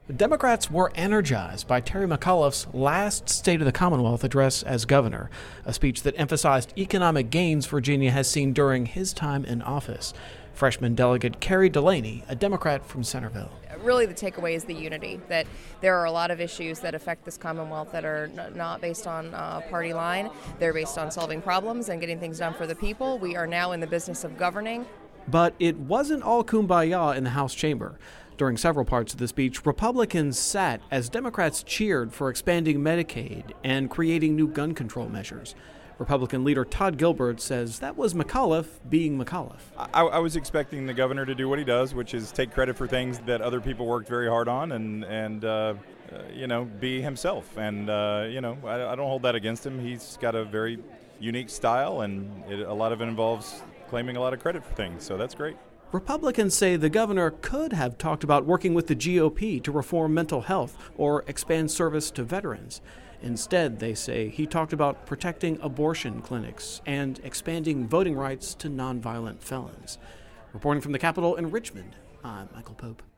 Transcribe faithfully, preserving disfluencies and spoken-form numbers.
Democrats were energized by Terry McAuliffe's last State of the Commonwealth address as governor, a speech that emphasized economic gains Virginia has seen during his time in office. Freshman delegate Carrie Delaney, a Democrat from Centerville. Really, the takeaway is the unity, that there are a lot of issues that affect this Commonwealth that are n- not based on a party line. They're based on solving problems and getting things done for the people. We are now in the business of governing. But it wasn't all kumbaya in the House chamber. During several parts of the speech, Republicans sat as Democrats cheered for expanding Medicaid and creating new gun control measures. Republican leader Todd Gilbert says that was McAuliffe being McAuliffe. I, I was expecting the governor to do what he does, which is take credit for things that other people worked very hard on and, and uh, uh, you know, be himself. And, uh, you know, I, I don't hold that against him. He's got a very unique style, and it, a lot of it involves claiming a lot of credit for things, so that's great. Republicans say the governor could have talked about working with the G O P to reform mental health or expand service to veterans. Instead, they say he talked about protecting abortion clinics and expanding voting rights to nonviolent felons. Reporting from the Capitol in Richmond, I'm Michael Pope.